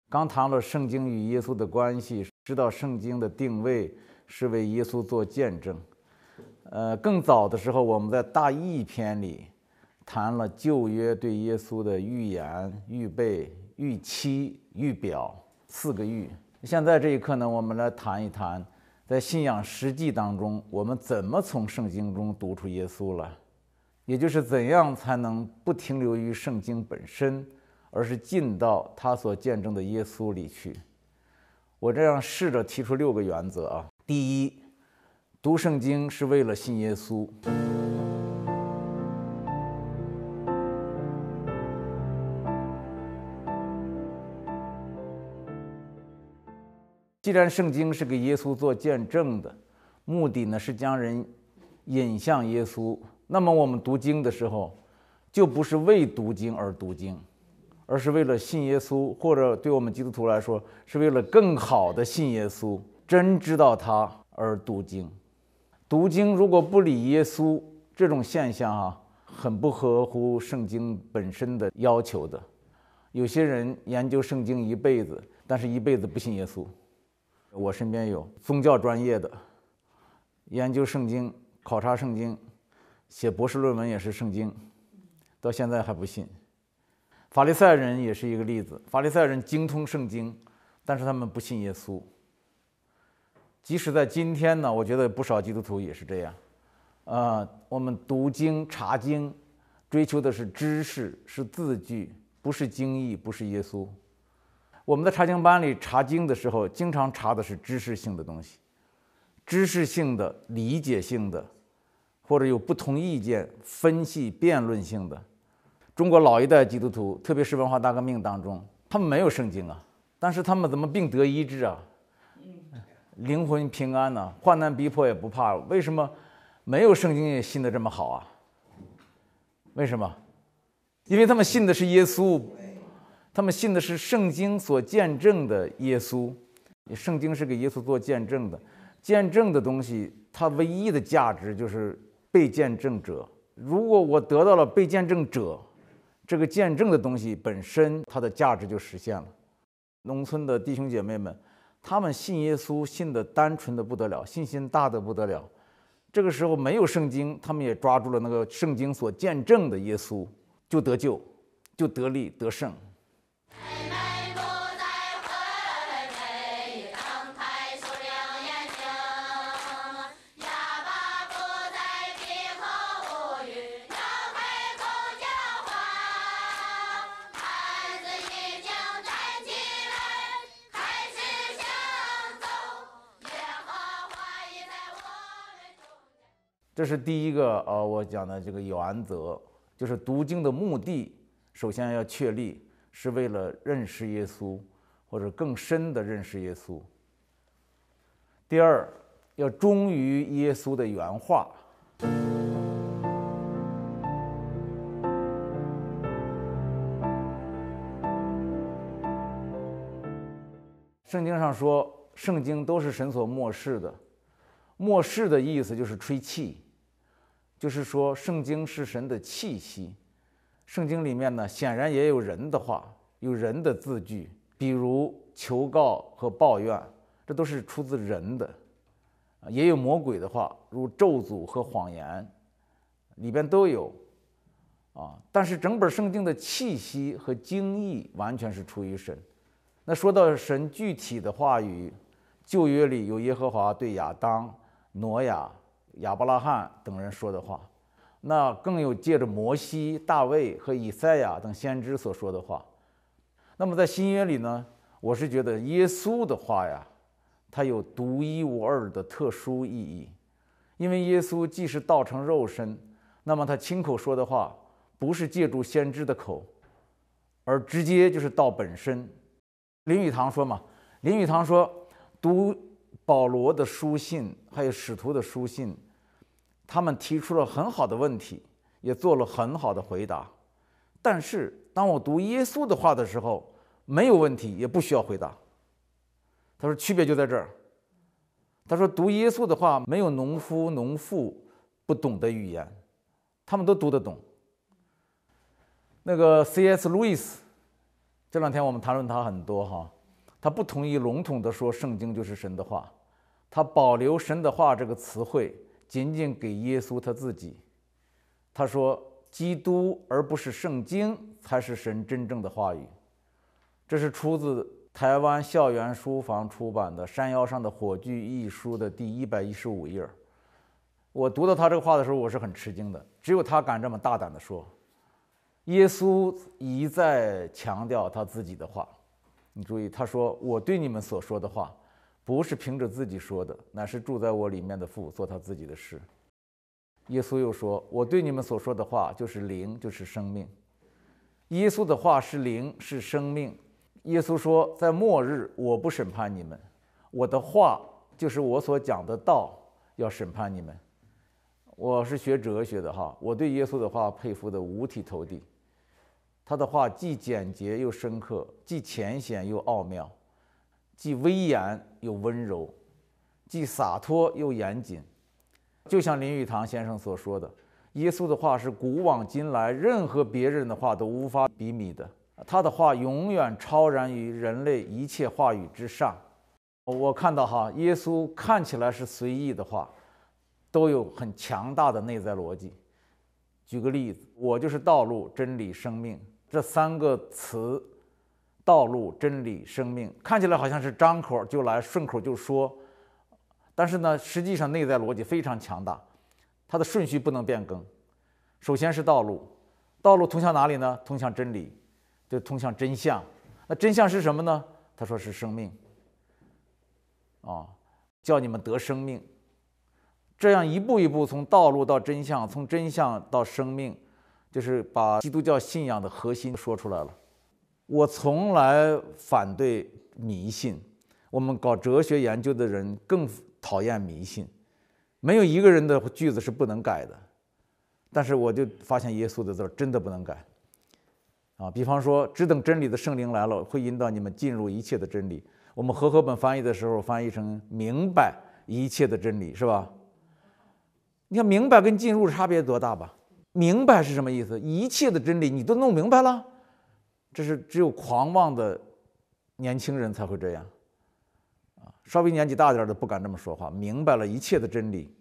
刚谈了圣经与耶稣的关系，知道圣经的定位是为耶稣做见证。更早的时候，我们在大义篇里谈了旧约对耶稣的预言、预备、预期、预表4个预。现在这一刻呢，我们来谈一谈在信仰实际当中，我们怎么从圣经中读出耶稣来，也就是怎样才能不停留于圣经本身，而是进到他所见证的耶稣里去。我这样试着提出6个原则啊。第一，读圣经是为了信耶稣。既然圣经是给耶稣做见证的，目的呢是将人引向耶稣，那么我们读经的时候，就不是为读经而读经，而是为了信耶稣，或者对我们基督徒来说，是为了更好的信耶稣，真知道他而读经。读经如果不理耶稣，这种现象很不合乎圣经本身的要求的。有些人研究圣经一辈子，但是一辈子不信耶稣。我身边有宗教专业的，研究圣经、考察圣经，写博士论文也是圣经，到现在还不信。法利赛人也是一个例子，法利赛人精通圣经，但是他们不信耶稣。即使在今天呢，我觉得不少基督徒也是这样。我们读经、查经，追求的是知识，是字句，不是经义，不是耶稣。我们在查经班里查经的时候，经常查的是知识性的东西，知识性的、理解性的，或者有不同意见、分析、辩论性的。中国老一代基督徒，特别是文化大革命当中，他们没有圣经啊，但是他们怎么病得医治啊？灵魂平安呢，患难逼迫也不怕。为什么没有圣经也信得这么好啊？为什么？因为他们信的是耶稣，他们信的是圣经所见证的耶稣。圣经是给耶稣做见证的，见证的东西，它唯一的价值就是被见证者。如果我得到了被见证者，这个见证的东西本身，它的价值就实现了。农村的弟兄姐妹们，他们信耶稣，信得单纯的不得了，信心大得不得了。这个时候没有圣经，他们也抓住了那个圣经所见证的耶稣，就得救，就得力得胜。这是第一个我讲的这个原则，就是读经的目的，首先要确立是为了认识耶稣，或者更深的认识耶稣。第二，要忠于耶稣的原话。圣经上说，圣经都是神所默示的，默示的意思就是吹气。就是说，圣经是神的气息。圣经里面呢，显然也有人的话，有人的字句，比如求告和抱怨，这都是出自人的。也有魔鬼的话，如咒诅和谎言，里边都有。但是整本圣经的气息和经义完全是出于神。那说到神具体的话语，旧约里有耶和华对亚当、挪亚、亚伯拉罕等人说的话，那更有借着摩西、大卫和以赛亚等先知所说的话。那么在新约里呢，我是觉得耶稣的话呀，它有独一无二的特殊意义。因为耶稣既是道成肉身，那么他亲口说的话不是借助先知的口，而直接就是道本身。林语堂说嘛，林语堂说，读保罗的书信还有使徒的书信，他们提出了很好的问题，也做了很好的回答。但是当我读耶稣的话的时候，没有问题，也不需要回答。他说区别就在这儿。他说读耶稣的话，没有农夫农妇不懂的语言，他们都读得懂。那个 C.S. 路易斯，这两天我们谈论他很多他不同意笼统地说圣经就是神的话，他保留神的话这个词汇仅仅给耶稣他自己。他说基督而不是圣经才是神真正的话语。这是出自台湾校园书房出版的《山腰上的火炬》一书的第115页。我读到他这个话的时候，我是很吃惊的，只有他敢这么大胆地说。耶稣一再强调他自己的话，你注意，他说我对你们所说的话不是凭着自己说的，乃是住在我里面的父做他自己的事。耶稣又说，我对你们所说的话就是灵，就是生命。耶稣的话是灵，是生命。耶稣说，在末日我不审判你们，我的话就是我所讲的道要审判你们。我是学哲学的哈，我对耶稣的话佩服得五体投地。他的话既简洁又深刻，既浅显又奥妙，既威严又温柔，既洒脱又严谨。就像林语堂先生所说的，耶稣的话是古往今来任何别人的话都无法比拟的，他的话永远超然于人类一切话语之上。我看到哈，耶稣看起来是随意的话，都有很强大的内在逻辑。举个例子，我就是道路、真理、生命，这3个词，道路、真理、生命，看起来好像是张口就来，顺口就说，但是呢，实际上内在逻辑非常强大，它的顺序不能变更。首先是道路，道路通向哪里呢？通向真理，就通向真相。那真相是什么呢？他说是生命叫你们得生命。这样一步一步从道路到真相，从真相到生命，就是把基督教信仰的核心说出来了。我从来反对迷信，我们搞哲学研究的人更讨厌迷信，没有一个人的句子是不能改的。但是我就发现耶稣的字真的不能改比方说只等真理的圣灵来了，会引导你们进入一切的真理。我们和合本翻译的时候翻译成明白一切的真理，是吧？你看明白跟进入差别多大吧？明白是什么意思？一切的真理你都弄明白了，这是只有狂妄的年轻人才会这样稍微年纪大点的不敢这么说话。明白了一切的真理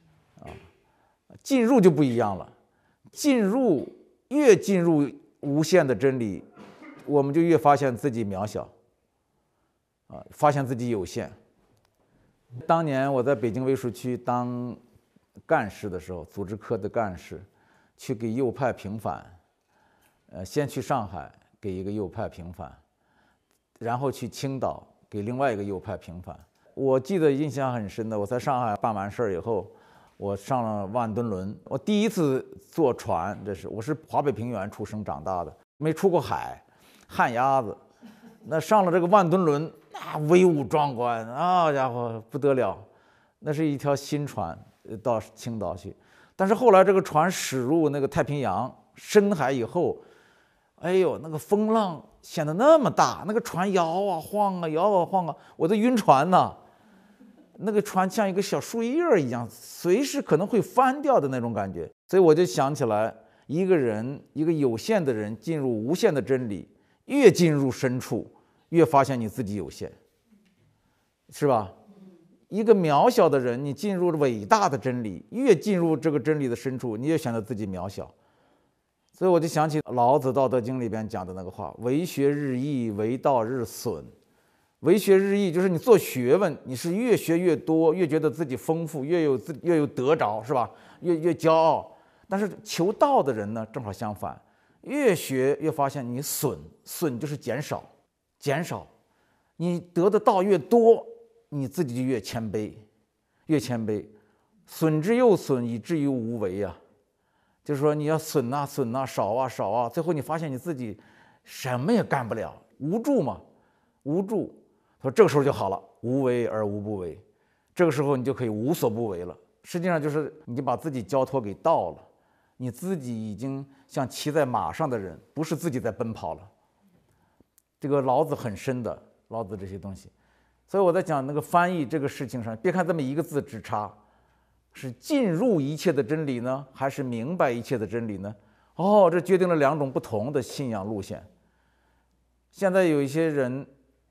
进入就不一样了。越进入无限的真理，我们就越发现自己渺小发现自己有限。当年我在北京卫戍区当干事的时候，组织科的干事，去给右派平反先去上海给一个右派平反，然后去青岛给另外一个右派平反。我记得印象很深的，我在上海办完事儿以后，我上了万吨轮。我第一次坐船，我是华北平原出生长大的，没出过海，旱鸭子。那上了这个万吨轮，那威武壮观家伙不得了，那是一条新船到青岛去。但是后来这个船驶入那个太平洋深海以后，哎呦，那个风浪显得那么大，那个船摇啊晃啊摇啊晃啊，我都晕船呢。那个船像一个小树叶一样，随时可能会翻掉的那种感觉。所以我就想起来，一个人，一个有限的人进入无限的真理，越进入深处，越发现你自己有限，是吧？一个渺小的人，你进入了伟大的真理，越进入这个真理的深处，你越显得自己渺小。所以我就想起老子《道德经》里边讲的那个话：“为学日益，为道日损。”为学日益就是你做学问，你是越学越多，越觉得自己丰富，越有得着，是吧？越骄傲。但是求道的人呢，正好相反，越学越发现你损就是减少。你得的道越多，你自己就越谦卑，损之又损，以至于无为啊。就是说你要损啊，少啊，最后你发现你自己什么也干不了，无助嘛，无助。说这个时候就好了，无为而无不为，这个时候你就可以无所不为了。实际上就是你就把自己交托给道了，你自己已经像骑在马上的人，不是自己在奔跑了。这个老子很深的，老子这些东西。所以我在讲那个翻译这个事情上，别看这么一个字之差，是进入一切的真理呢，还是明白一切的真理呢？这决定了2种不同的信仰路线。现在有一些人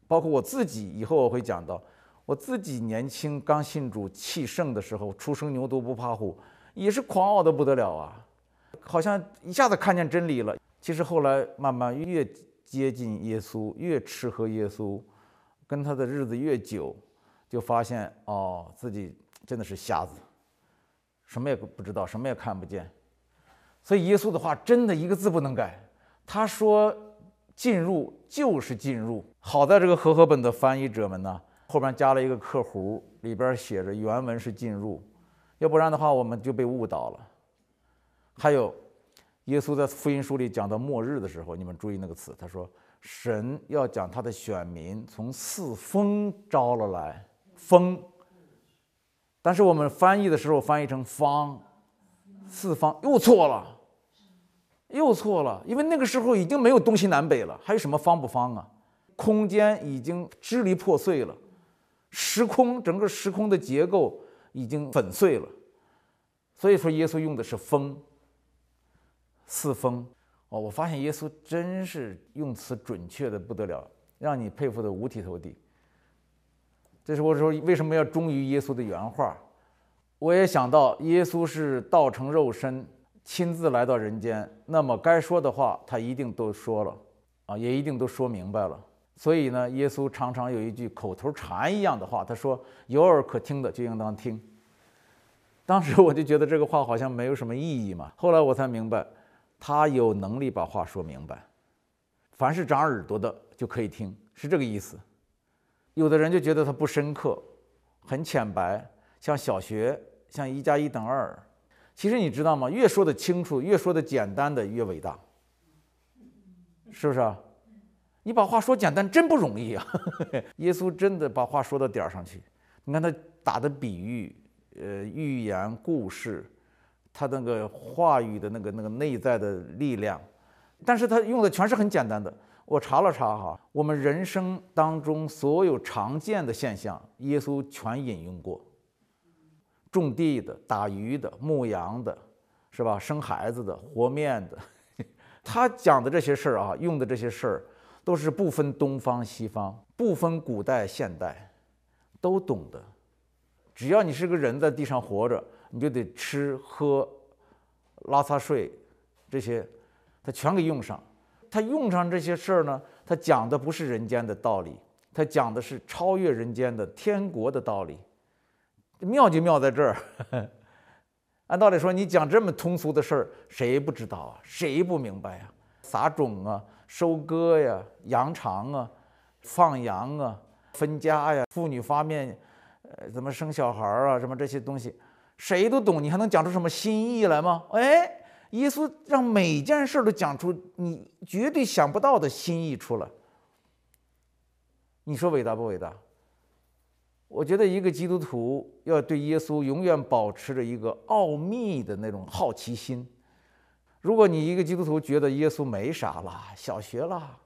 包括我自己，以后我会讲到，我自己年轻刚信主气盛的时候，初生牛犊不怕虎，也是狂傲的不得了啊，好像一下子看见真理了。其实后来慢慢越接近耶稣，越吃喝耶稣，跟他的日子越久，就发现自己真的是瞎子，什么也不知道，什么也看不见。所以耶稣的话真的一个字不能改，他说进入就是进入。好在这个和合本的翻译者们呢，后边加了一个括弧，里边写着原文是进入，要不然的话我们就被误导了。还有耶稣在福音书里讲到末日的时候，你们注意那个词，他说神要将他的选民从四方招了来，风，但是我们翻译的时候翻译成方，四方又错了，因为那个时候已经没有东西南北了，还有什么方不方啊？空间已经支离破碎了，整个时空的结构已经粉碎了，所以说耶稣用的是风，四风。我发现耶稣真是用词准确的不得了，让你佩服的五体投地。这是我说为什么要忠于耶稣的原话。我也想到耶稣是道成肉身，亲自来到人间，那么该说的话他一定都说了也一定都说明白了。所以呢，耶稣常常有一句口头禅一样的话，他说有耳可听的就应当听。当时我就觉得这个话好像没有什么意义嘛，后来我才明白他有能力把话说明白，凡是长耳朵的就可以听，是这个意思。有的人就觉得他不深刻，很浅白，像小学，像1+1等2。其实你知道吗？越说得清楚，越说得简单的越伟大，是不是啊？你把话说简单真不容易啊！耶稣真的把话说到点儿上去。你看他打的比喻，寓言故事，他那个话语的那个内在的力量，但是他用的全是很简单的。我查了查哈，我们人生当中所有常见的现象，耶稣全引用过。种地的、打鱼的、牧羊的，是吧？生孩子的、和面的，他讲的这些事儿用的这些事儿，都是不分东方西方，不分古代现代，都懂的。只要你是个人在地上活着，你就得吃喝拉撒睡这些，他全给用上。他用上这些事儿呢，他讲的不是人间的道理，他讲的是超越人间的天国的道理。妙就妙在这儿。按道理说，你讲这么通俗的事儿，谁不知道啊？谁不明白啊？撒种啊，收割呀，扬场啊，放羊啊，分家呀，妇女发面，怎么生小孩啊，什么这些东西，谁都懂。你还能讲出什么新意来吗？耶稣让每件事都讲出你绝对想不到的新意出来。你说伟大不伟大？我觉得一个基督徒要对耶稣永远保持着一个奥秘的那种好奇心。如果你一个基督徒觉得耶稣没啥了，小学了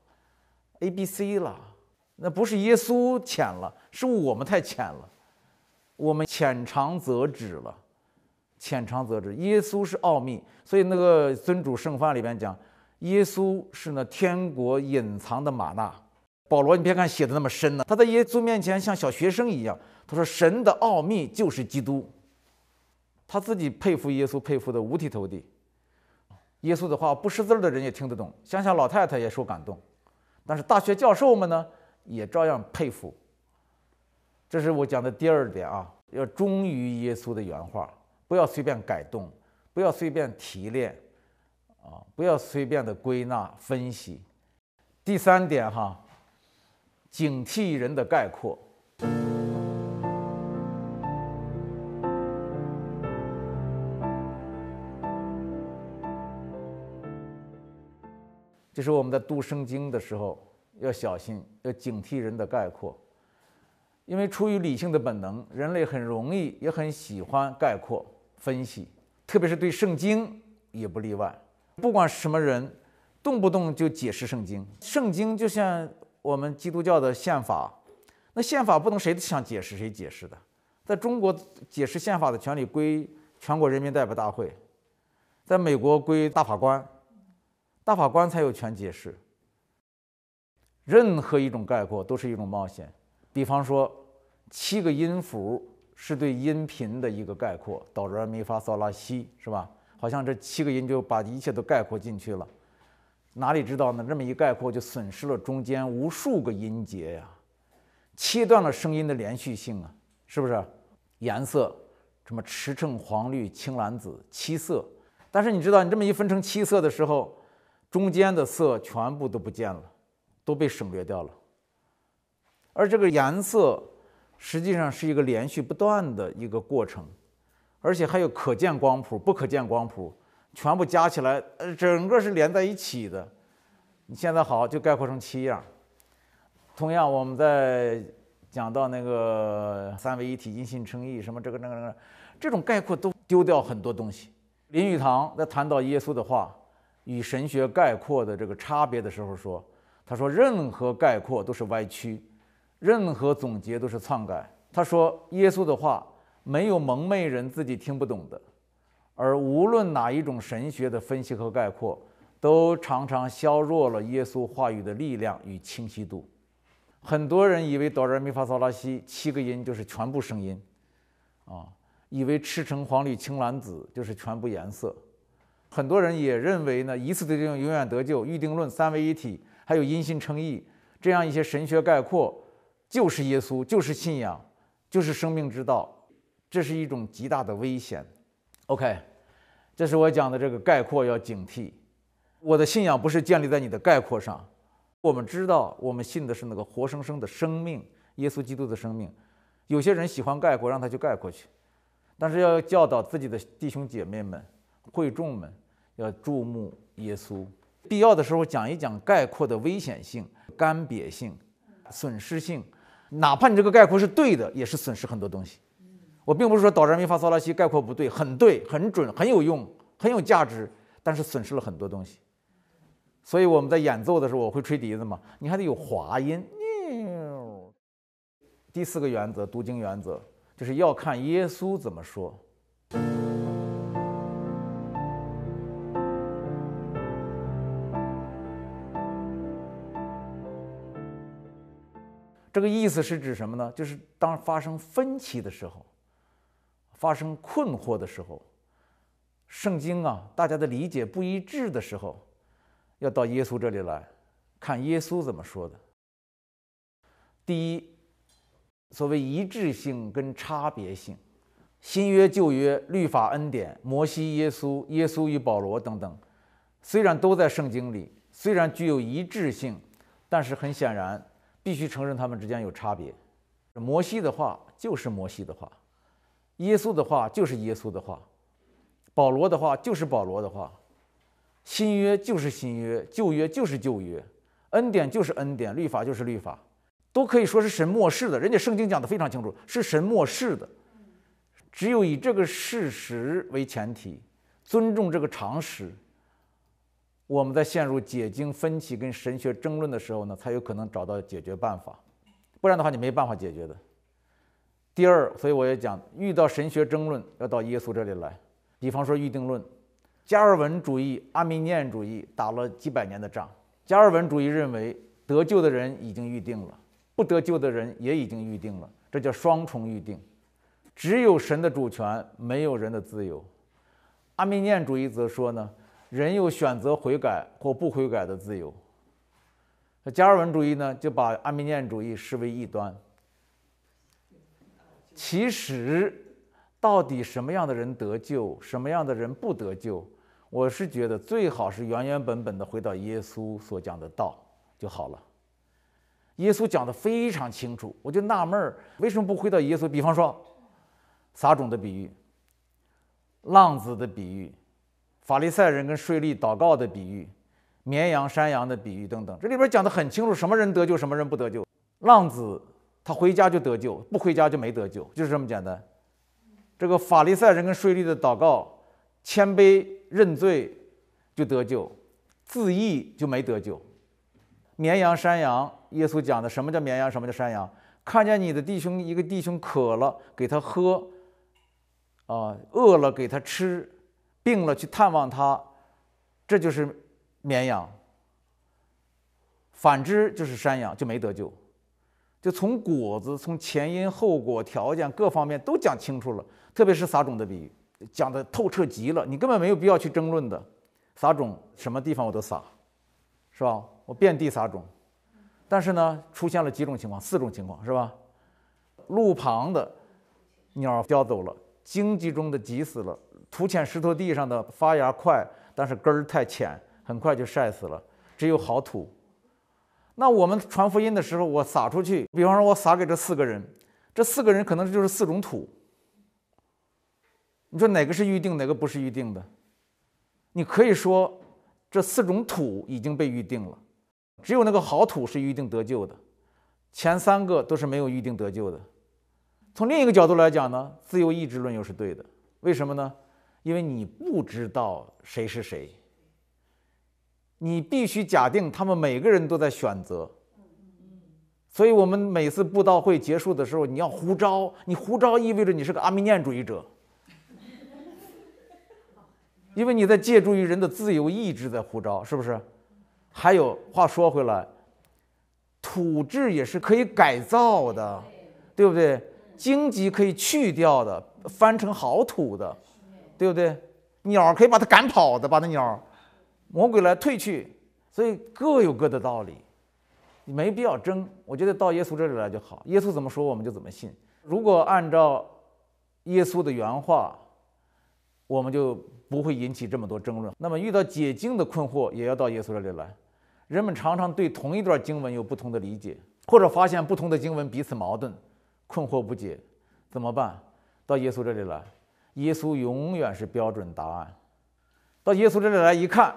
ABC 了，那不是耶稣浅了，是我们太浅了，我们浅尝辄止了。浅尝辄止，耶稣是奥秘。所以那个尊主圣饭里边讲，耶稣是那天国隐藏的玛纳。保罗你别看写的那么深呢，他在耶稣面前像小学生一样，他说神的奥秘就是基督。他自己佩服耶稣，佩服的五体投地。耶稣的话不识字的人也听得懂，乡下老太太也受感动，但是大学教授们呢也照样佩服。这是我讲的第二点要忠于耶稣的原话，不要随便改动，不要随便提炼不要随便的归纳分析。第三点警惕人的概括。就是我们在读圣经的时候要小心，要警惕人的概括。因为出于理性的本能，人类很容易也很喜欢概括分析，特别是对圣经也不例外。不管什么人，动不动就解释圣经。圣经就像我们基督教的宪法，那宪法不能谁想解释谁解释的。在中国，解释宪法的权利归全国人民代表大会，在美国归大法官，大法官才有权解释。 任何一种概括都是一种冒险。比方说7个音符是对音频的一个概括，哆来咪发嗦拉西，是吧？好像这7个音就把一切都概括进去了，哪里知道呢？这么一概括就损失了中间无数个音节呀，切断了声音的连续性啊，是不是？颜色什么赤橙黄绿青蓝紫7色，但是你知道你这么一分成7色的时候，中间的色全部都不见了，都被省略掉了。而这个颜色实际上是一个连续不断的一个过程，而且还有可见光谱、不可见光谱，全部加起来，整个是连在一起的。你现在好就概括成7样。同样，我们在讲到那个三位一体、因信称义什么这个那个这种概括都丢掉很多东西。林语堂在谈到耶稣的话与神学概括的这个差别的时候说，他说任何概括都是歪曲，任何总结都是篡改。他说耶稣的话没有蒙昧人自己听不懂的，而无论哪一种神学的分析和概括，都常常削弱了耶稣话语的力量与清晰度。很多人以为哆来咪发嗦拉西7个音就是全部声音，以为赤橙黄绿青蓝紫就是全部颜色。很多人也认为呢，一次得救永远得救、预定论、三位一体，还有因信称义这样一些神学概括就是耶稣，就是信仰，就是生命之道。这是一种极大的危险。OK， 这是我讲的这个概括要警惕。我的信仰不是建立在你的概括上。我们知道我们信的是那个活生生的生命，耶稣基督的生命。有些人喜欢概括，让他去概括去，但是要教导自己的弟兄姐妹们、会众们要注目耶稣。必要的时候讲一讲概括的危险性、干瘪性、损失性。哪怕你这个概括是对的，也是损失很多东西。我并不是说哆来咪发嗦拉西概括不对，很对、很准、很有用、很有价值，但是损失了很多东西。所以我们在演奏的时候，我会吹笛子嘛，你还得有滑音。第4个原则，读经原则，就是要看耶稣怎么说。这个意思是指什么呢？就是当发生分歧的时候，发生困惑的时候，圣经大家的理解不一致的时候，要到耶稣这里来看耶稣怎么说的。第一，所谓一致性跟差别性，新约旧约、律法恩典、摩西、耶稣、耶稣与保罗等等，虽然都在圣经里，虽然具有一致性，但是很显然必须承认他们之间有差别。摩西的话就是摩西的话，耶稣的话就是耶稣的话，保罗的话就是保罗的话，新约就是新约，旧约就是旧约，恩典就是恩典，律法就是律法，都可以说是神默示的。人家圣经讲得非常清楚，是神默示的。只有以这个事实为前提，尊重这个常识，我们在陷入解经分歧跟神学争论的时候呢，才有可能找到解决办法，不然的话你没办法解决的。第二，所以我也讲，遇到神学争论要到耶稣这里来。比方说预定论，加尔文主义、阿米念主义打了几百年的仗。加尔文主义认为得救的人已经预定了，不得救的人也已经预定了，这叫双重预定，只有神的主权，没有人的自由。阿米念主义则说呢，人有选择悔改或不悔改的自由。加尔文主义呢，就把阿米念主义视为异端。其实到底什么样的人得救，什么样的人不得救，我是觉得最好是原原本本的回到耶稣所讲的道就好了。耶稣讲的非常清楚，我就纳闷为什么不回到耶稣？比方说撒种的比喻、浪子的比喻、法利赛人跟税吏祷告的比喻、绵羊山羊的比喻等等，这里边讲的很清楚，什么人得救，什么人不得救。浪子他回家就得救，不回家就没得救，就是这么简单。这个法利赛人跟税吏的祷告，谦卑认罪就得救，自义就没得救。绵羊山羊，耶稣讲的什么叫绵羊，什么叫山羊？看见你的弟兄，一个弟兄渴了给他喝，饿了给他吃，病了去探望他，这就是绵羊。 反之就是山羊，就没得救。就从果子、从前因后果、条件各方面都讲清楚了，特别是撒种的比喻，讲的透彻极了，你根本没有必要去争论的。撒种什么地方我都撒，是吧？我遍地撒种，但是呢，出现了几种情况，4种情况，是吧？路旁的鸟叼走了，荆棘中的挤死了，土浅石头地上的发芽快，但是根儿太浅，很快就晒死了，只有好土。那我们传福音的时候，我撒出去，比方说我撒给这4个人，这4个人可能就是4种土，你说哪个是预定，哪个不是预定的？你可以说这4种土已经被预定了，只有那个好土是预定得救的，前3个都是没有预定得救的。从另一个角度来讲呢，自由意志论又是对的。为什么呢？因为你不知道谁是谁，你必须假定他们每个人都在选择。所以我们每次布道会结束的时候，你要呼召，你呼召意味着你是个阿弥念主义者，因为你在借助于人的自由意志在呼召，是不是？还有话说回来，土质也是可以改造的，对不对？荆棘可以去掉的，翻成好土的，对不对？鸟可以把它赶跑的，把那鸟，魔鬼来退去，所以各有各的道理，你没必要争。我觉得到耶稣这里来就好，耶稣怎么说我们就怎么信。如果按照耶稣的原话，我们就不会引起这么多争论。那么遇到解经的困惑，也要到耶稣这里来。人们常常对同一段经文有不同的理解，或者发现不同的经文彼此矛盾，困惑不解，怎么办？到耶稣这里来，耶稣永远是标准答案。到耶稣这里来一看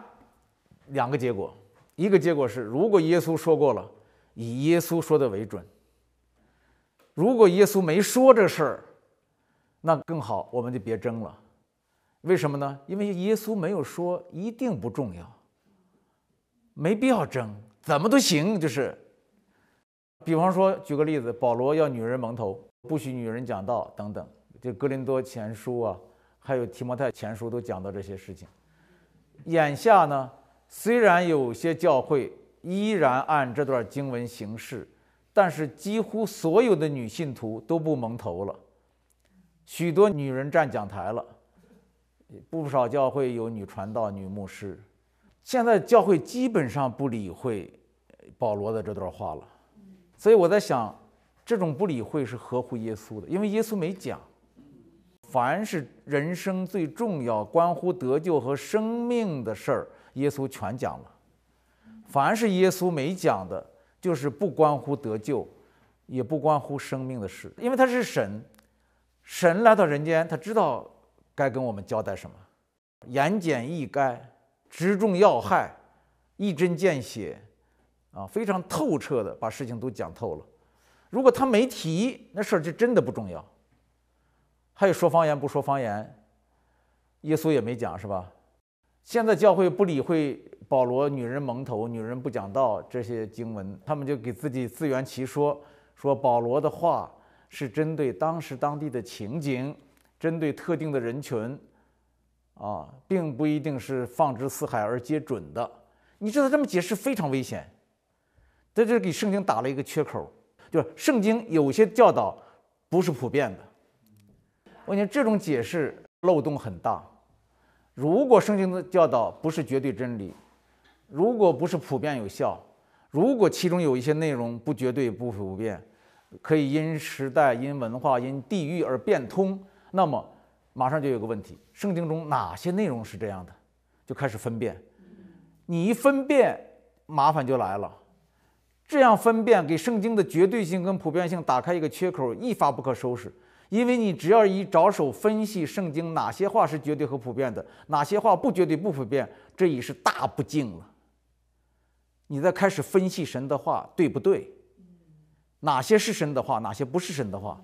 ，2个结果，一个结果是，如果耶稣说过了，以耶稣说的为准；如果耶稣没说这事儿，那更好，我们就别争了。为什么呢？因为耶稣没有说一定不重要，没必要争，怎么都行。就是比方说举个例子，保罗要女人蒙头，不许女人讲道等等，这哥林多前书啊，还有提摩太前书都讲到这些事情。眼下呢，虽然有些教会依然按这段经文行事，但是几乎所有的女信徒都不蒙头了，许多女人站讲台了，不少教会有女传道、女牧师。现在教会基本上不理会保罗的这段话了，所以我在想，这种不理会是合乎耶稣的，因为耶稣没讲。凡是人生最重要、关乎得救和生命的事儿，耶稣全讲了。凡是耶稣没讲的，就是不关乎得救，也不关乎生命的事。因为他是神，神来到人间，他知道该跟我们交代什么，言简意赅，直中要害，一针见血，非常透彻的把事情都讲透了。如果他没提，那事儿就真的不重要。还有说方言不说方言，耶稣也没讲，是吧？现在教会不理会保罗女人蒙头、女人不讲道这些经文，他们就给自己自圆其说，说保罗的话是针对当时当地的情景，针对特定的人群，并不一定是放之四海而皆准的。你知道这么解释非常危险，这就给圣经打了一个缺口，就是圣经有些教导不是普遍的。我讲这种解释漏洞很大。如果圣经的教导不是绝对真理，如果不是普遍有效，如果其中有一些内容不绝对不普遍，可以因时代、因文化、因地域而变通，那么马上就有个问题：圣经中哪些内容是这样的？就开始分辨。你一分辨，麻烦就来了。这样分辨给圣经的绝对性跟普遍性打开一个缺口，一发不可收拾。因为你只要一着手分析圣经哪些话是绝对和普遍的，哪些话不绝对不普遍，这已是大不敬了。你再开始分析神的话对不对，哪些是神的话，哪些不是神的话，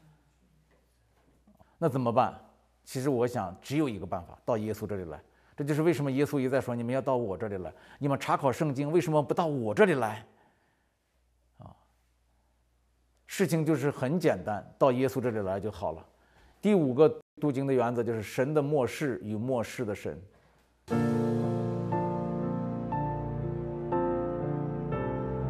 那怎么办？其实我想只有一个办法，到耶稣这里来。这就是为什么耶稣一再说你们要到我这里来，你们查考圣经为什么不到我这里来？事情就是很简单，到耶稣这里来就好了。第5个读经的原则就是神的末世与末世的神。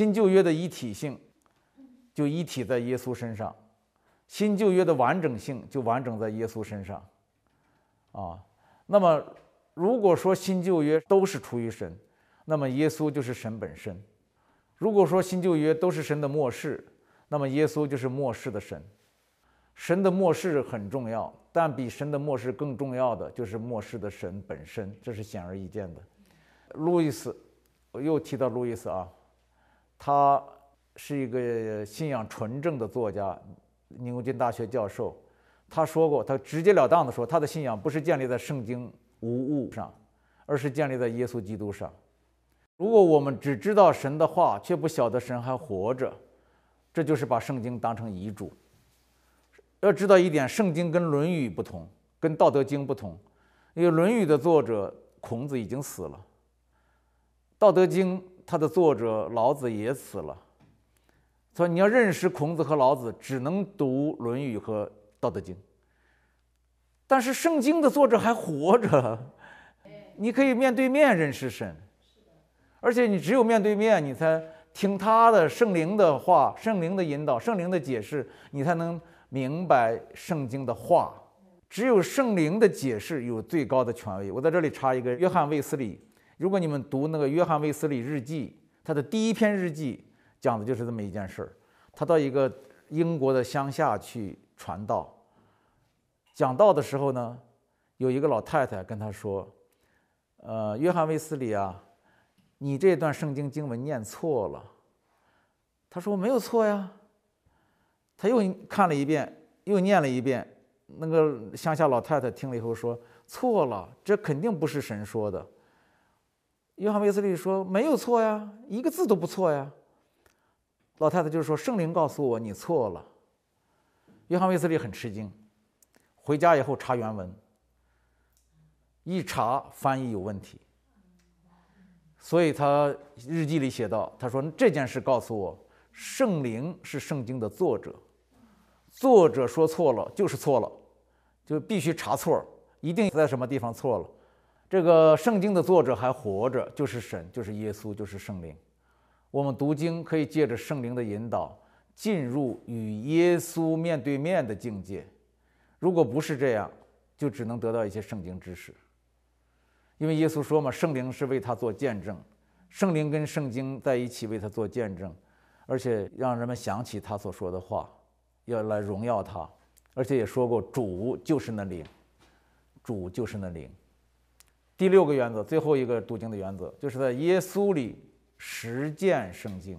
新旧约的一体性就一体在耶稣身上，新旧约的完整性就完整在耶稣身上。那么如果说新旧约都是出于神，那么耶稣就是神本身；如果说新旧约都是神的默示，那么耶稣就是默示的神。神的默示很重要，但比神的默示更重要的就是默示的神本身，这是显而易见的。路易斯，我又提到路易斯啊，他是一个信仰纯正的作家，牛津大学教授。他说过，他直截了当的说，他的信仰不是建立在圣经无误上，而是建立在耶稣基督上。如果我们只知道神的话，却不晓得神还活着，这就是把圣经当成遗嘱。要知道一点，圣经跟论语不同，跟道德经不同，因为论语的作者孔子已经死了，道德经它的作者老子也死了，所以你要认识孔子和老子，只能读论语和道德经。但是圣经的作者还活着，你可以面对面认识神，而且你只有面对面，你才听他的圣灵的话，圣灵的引导，圣灵的解释，你才能明白圣经的话。只有圣灵的解释有最高的权威。我在这里插一个约翰卫斯理，如果你们读那个约翰卫斯理日记，他的第一篇日记讲的就是这么一件事儿。他到一个英国的乡下去传道，讲道的时候呢，有一个老太太跟他说：约翰卫斯理啊，你这段圣经经文念错了。他说：没有错呀。他又看了一遍，又念了一遍。那个乡下老太太听了以后说：错了，这肯定不是神说的。约翰卫斯理说：没有错呀，一个字都不错呀。老太太就说：圣灵告诉我你错了。约翰卫斯理很吃惊，回家以后查原文，一查翻译有问题。所以他日记里写道，他说这件事告诉我，圣灵是圣经的作者，作者说错了就是错了，就必须查错，一定在什么地方错了。这个圣经的作者还活着，就是神，就是耶稣，就是圣灵。我们读经可以借着圣灵的引导，进入与耶稣面对面的境界。如果不是这样，就只能得到一些圣经知识。因为耶稣说嘛，圣灵是为他做见证，圣灵跟圣经在一起为他做见证，而且让人们想起他所说的话，要来荣耀他。而且也说过，主就是那灵，主就是那灵。第六个原则，最后一个读经的原则，就是在耶稣里实践圣经。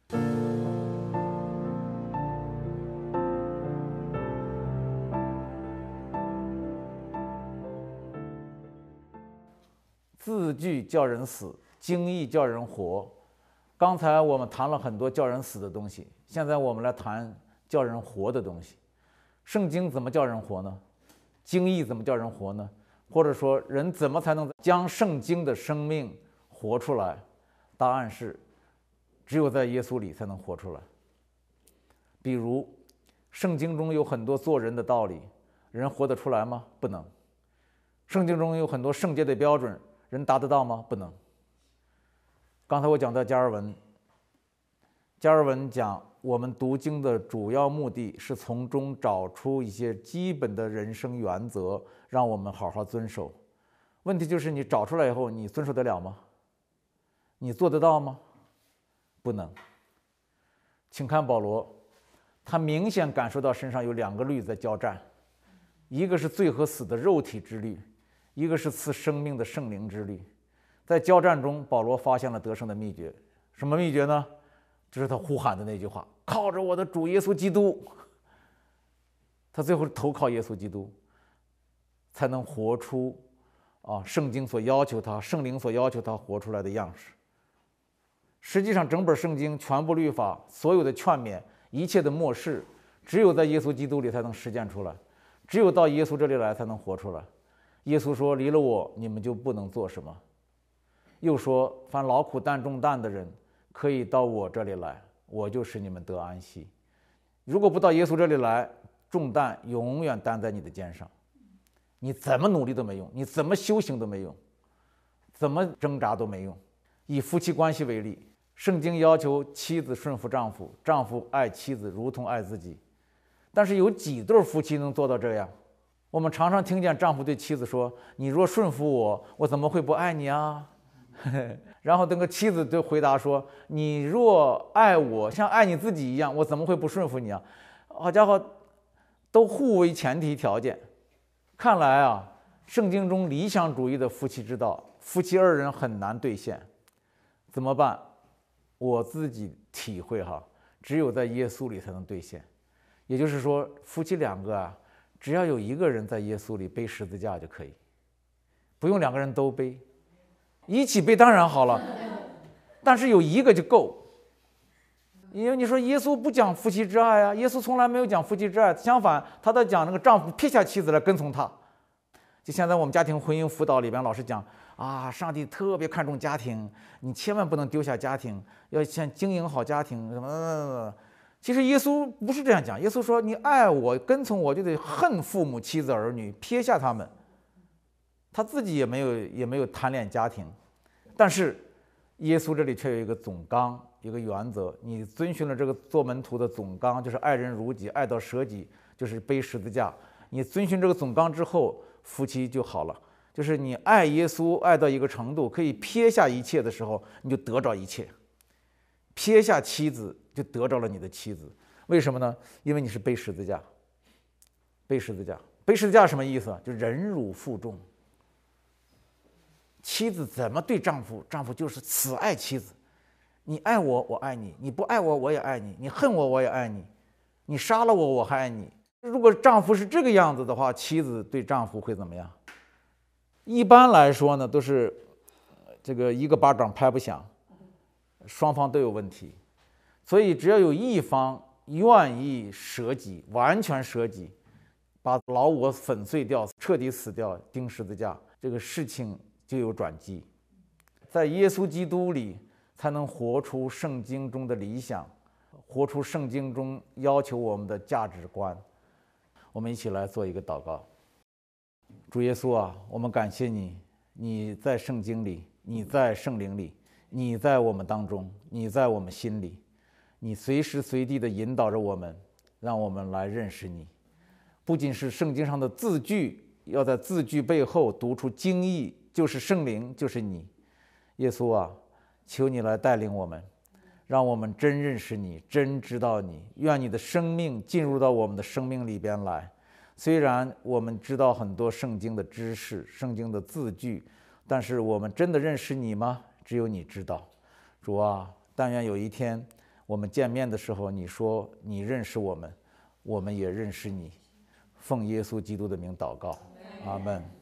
字句叫人死，经义叫人活。刚才我们谈了很多叫人死的东西，现在我们来谈叫人活的东西。圣经怎么叫人活呢？经义怎么叫人活呢？或者说，人怎么才能将圣经的生命活出来？答案是，只有在耶稣里才能活出来。比如，圣经中有很多做人的道理，人活得出来吗？不能。圣经中有很多圣洁的标准，人达得到吗？不能。刚才我讲到加尔文，加尔文讲，我们读经的主要目的是从中找出一些基本的人生原则，让我们好好遵守。问题就是你找出来以后，你遵守得了吗？你做得到吗？不能。请看保罗，他明显感受到身上有两个律在交战，一个是罪和死的肉体之律，一个是赐生命的圣灵之律。在交战中，保罗发现了得胜的秘诀。什么秘诀呢？就是他呼喊的那句话：靠着我的主耶稣基督。他最后投靠耶稣基督，才能活出圣经所要求他、圣灵所要求他活出来的样式。实际上，整本圣经、全部律法、所有的劝勉、一切的默示，只有在耶稣基督里才能实践出来，只有到耶稣这里来才能活出来。耶稣说：离了我，你们就不能做什么。又说：凡劳苦担重担的人，可以到我这里来，我就使你们得安息。如果不到耶稣这里来，重担永远担在你的肩上，你怎么努力都没用，你怎么修行都没用，怎么挣扎都没用。以夫妻关系为例， 圣经要求妻子顺服丈夫，丈夫爱妻子如同爱自己。但是有几对夫妻能做到这样？我们常常听见丈夫对妻子说：“你若顺服我，我怎么会不爱你啊？”然后那个妻子就回答说：“你若爱我，像爱你自己一样，我怎么会不顺服你啊？”好家伙，都互为前提条件。看来啊，圣经中理想主义的夫妻之道，夫妻二人很难兑现。怎么办？我自己体会哈，只有在耶稣里才能兑现。也就是说，夫妻两个啊，只要有一个人在耶稣里背十字架就可以，不用两个人都背。一起背当然好了，但是有一个就够。因为你说耶稣不讲夫妻之爱啊，耶稣从来没有讲夫妻之爱，相反，他在讲那个丈夫撇下妻子来跟从他。就现在我们家庭婚姻辅导里边老是讲啊，上帝特别看重家庭，你千万不能丢下家庭，要先经营好家庭什么。其实耶稣不是这样讲，耶稣说你爱我跟从我就得恨父母妻子儿女，撇下他们。他自己也没有贪恋家庭，但是耶稣这里却有一个总纲，一个原则，你遵循了这个做门徒的总纲，就是爱人如己，爱到舍己，就是背十字架。你遵循这个总纲之后，夫妻就好了。就是你爱耶稣爱到一个程度，可以撇下一切的时候，你就得着一切。撇下妻子，就得着了你的妻子。为什么呢？因为你是背十字架。背十字架，背十字架什么意思？就忍辱负重。妻子怎么对丈夫，丈夫就是死爱妻子。你爱我，我爱你；你不爱我，我也爱你；你恨我，我也爱你；你杀了我，我还爱你。如果丈夫是这个样子的话，妻子对丈夫会怎么样？一般来说呢，都是这个一个巴掌拍不响，双方都有问题。所以只要有一方愿意舍己，完全舍己，把老我粉碎掉，彻底死掉，钉十字架，这个事情就有转机。在耶稣基督里才能活出圣经中的理想，活出圣经中要求我们的价值观。我们一起来做一个祷告。主耶稣啊，我们感谢你，你在圣经里，你在圣灵里，你在我们当中，你在我们心里，你随时随地地引导着我们，让我们来认识你。不仅是圣经上的字句，要在字句背后读出经义，就是圣灵，就是你。耶稣啊，求你来带领我们，让我们真认识你，真知道你。愿你的生命进入到我们的生命里边来。虽然我们知道很多圣经的知识，圣经的字句，但是我们真的认识你吗？只有你知道。主啊，但愿有一天我们见面的时候，你说你认识我们，我们也认识你。奉耶稣基督的名祷告，阿们。